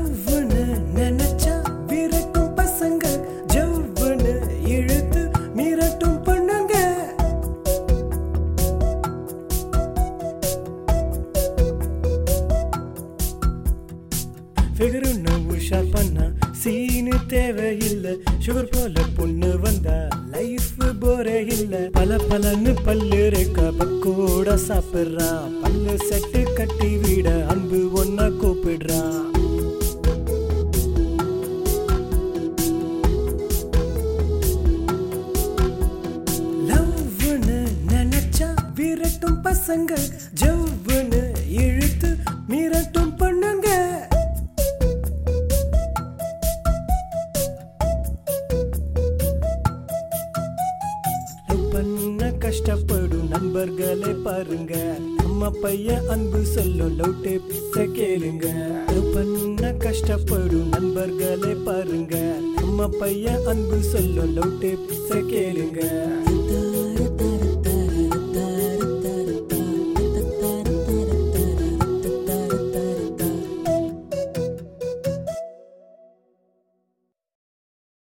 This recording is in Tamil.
லவ்னு நினைச்சா விரட்டும் பசங்க ஜவ்வுன்னு இழுத்து மிரட்டும் பொண்ணுங்க ஃபிகருன்னு உஷார் பண்ணா சீனு தேவையில்லை சுகர் போல பொண்ணு வந்தா லைஃப் போரே இல்ல பல பலன்னு பல்லு ரேக்கா பக்கோட சாப்பிடுறான் பல்லு செட்டு கட்டி விட அன்பு ஒன்னா கூப்பிடுறான் லவ்னு நினைச்சா விரட்டும் பசங்க ஜவ்வுன்னு இழுத்து மிரட்டும் பொண்ணுங்க பண்ண கஷ்டப்படும் நண்பர்களே பாருங்க நம்ம பையன் அன்பு சொல்லும் லவ் டிப்ஸ கேளுங்க பண்ண கஷ்டப்படும் நண்பர்களே பாருங்க நம்ம பையன் அன்பு சொல்லும் லவ் டிப்ஸ கேளுங்க